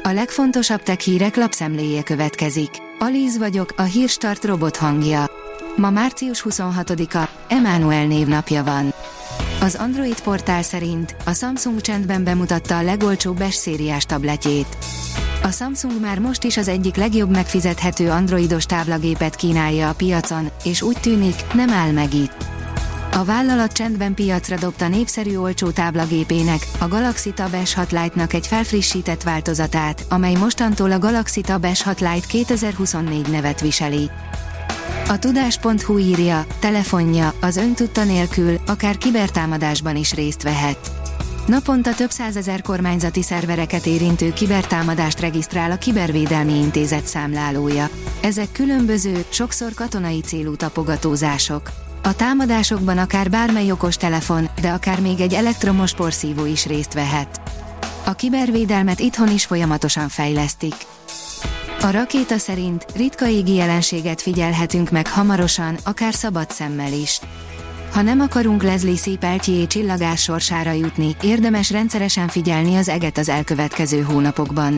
A legfontosabb tech hírek lapszemléje következik. Alíz vagyok, a Hírstart robot hangja. Ma március 26-a, Emmanuel névnapja van. Az Android portál szerint a Samsung csendben bemutatta a legolcsóbb S-szériás tabletjét. A Samsung már most is az egyik legjobb megfizethető androidos táblagépet kínálja a piacon, és úgy tűnik, nem áll meg itt. A vállalat csendben piacra dobta népszerű olcsó táblagépének, a Galaxy Tab S6 Lite-nak egy felfrissített változatát, amely mostantól a Galaxy Tab S6 Lite 2024 nevet viseli. A tudás.hu írja, telefonja, az öntudta nélkül, akár kibertámadásban is részt vehet. Naponta több százezer kormányzati szervereket érintő kibertámadást regisztrál a Kibervédelmi Intézet számlálója. Ezek különböző, sokszor katonai célú tapogatózások. A támadásokban akár bármely okostelefon, de akár még egy elektromos porszívó is részt vehet. A kibervédelmet itthon is folyamatosan fejlesztik. A rakéta szerint ritka égi jelenséget figyelhetünk meg hamarosan, akár szabad szemmel is. Ha nem akarunk Leslie C. Peltier csillagás sorsára jutni, érdemes rendszeresen figyelni az eget az elkövetkező hónapokban.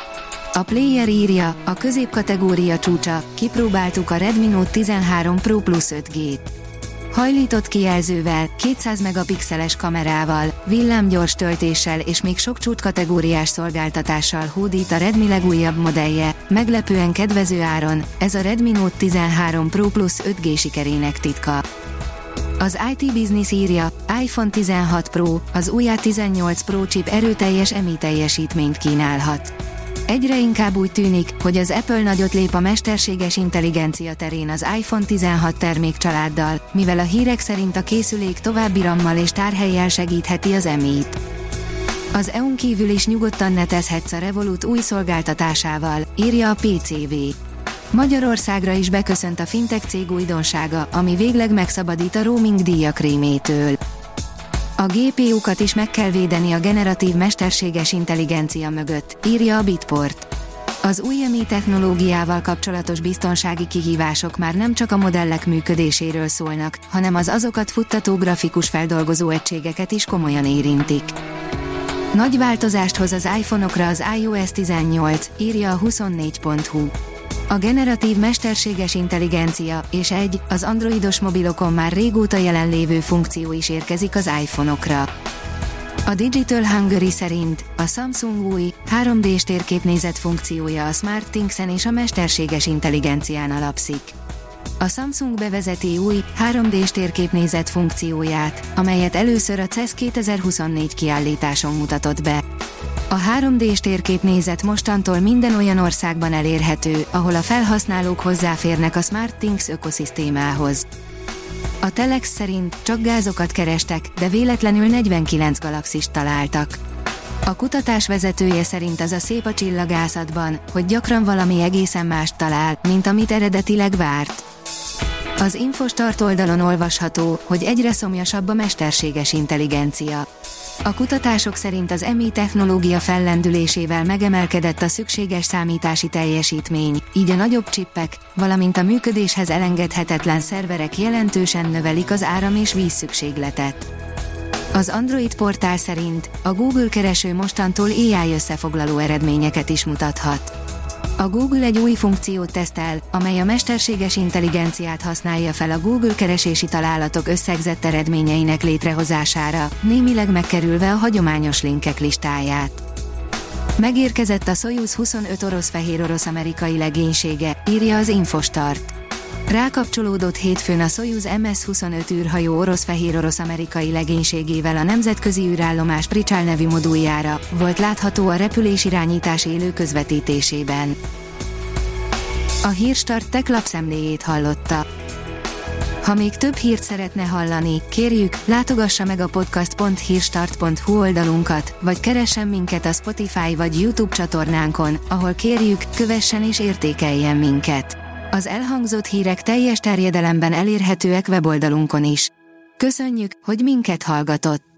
A Player írja, a középkategória csúcsa, kipróbáltuk a Redmi Note 13 Pro Plus 5G-t. Hajlított kijelzővel, 200 megapixeles kamerával, villámgyors töltéssel és még sok csúcskategóriás szolgáltatással hódít a Redmi legújabb modellje, meglepően kedvező áron, ez a Redmi Note 13 Pro Plus 5G sikerének titka. Az IT Business írja, iPhone 16 Pro, az új A18 Pro chip erőteljes EMI teljesítményt kínálhat. Egyre inkább úgy tűnik, hogy az Apple nagyot lép a mesterséges intelligencia terén az iPhone 16 termékcsaláddal, mivel a hírek szerint a készülék további RAM-mal és tárhellyel segítheti az EMI-t. Az EU-n kívül is nyugodtan netezhetsz a Revolut új szolgáltatásával, írja a PCV. Magyarországra is beköszönt a fintech cég újdonsága, ami végleg megszabadít a roaming díjak rémétől. A GPU-kat is meg kell védeni a generatív mesterséges intelligencia mögött, írja a Bitport. Az új EMI technológiával kapcsolatos biztonsági kihívások már nem csak a modellek működéséről szólnak, hanem az azokat futtató grafikus feldolgozó egységeket is komolyan érintik. Nagy változást hoz az iPhone-okra az iOS 18, írja a 24.hu. A generatív mesterséges intelligencia és az androidos mobilokon már régóta jelenlévő funkció is érkezik az iPhone-okra. A Digital Hungary szerint a Samsung új 3D-s térképnézet funkciója a SmartThings-en és a mesterséges intelligencián alapszik. A Samsung bevezeti új 3D-s térképnézet funkcióját, amelyet először a CES 2024 kiállításon mutatott be. A 3D-s térképnézet mostantól minden olyan országban elérhető, ahol a felhasználók hozzáférnek a SmartThings ökoszisztémához. A Telex szerint csak gázokat kerestek, de véletlenül 49 galaxist találtak. A kutatás vezetője szerint az a szép a csillagászatban, hogy gyakran valami egészen mást talál, mint amit eredetileg várt. Az Infostart oldalon olvasható, hogy egyre szomjasabb a mesterséges intelligencia. A kutatások szerint az EMI technológia fellendülésével megemelkedett a szükséges számítási teljesítmény, így a nagyobb csippek, valamint a működéshez elengedhetetlen szerverek jelentősen növelik az áram- és vízszükségletet. Az Android portál szerint a Google kereső mostantól AI összefoglaló eredményeket is mutathat. A Google egy új funkciót tesztel, amely a mesterséges intelligenciát használja fel a Google keresési találatok összegzett eredményeinek létrehozására, némileg megkerülve a hagyományos linkek listáját. Megérkezett a Soyuz 25 orosz-fehér-orosz-amerikai legénysége, írja az Infostart. Rákapcsolódott hétfőn a Soyuz MS-25 űrhajó orosz-fehér-orosz-amerikai legénységével a nemzetközi űrállomás Pricsál nevű moduljára, volt látható a repülésirányítás élő közvetítésében. A Hírstart tech lapszemléjét hallotta. Ha még több hírt szeretne hallani, kérjük, látogassa meg a podcast.hírstart.hu oldalunkat, vagy keressen minket a Spotify vagy YouTube csatornánkon, ahol kérjük, kövessen és értékeljen minket. Az elhangzott hírek teljes terjedelemben elérhetőek weboldalunkon is. Köszönjük, hogy minket hallgatott!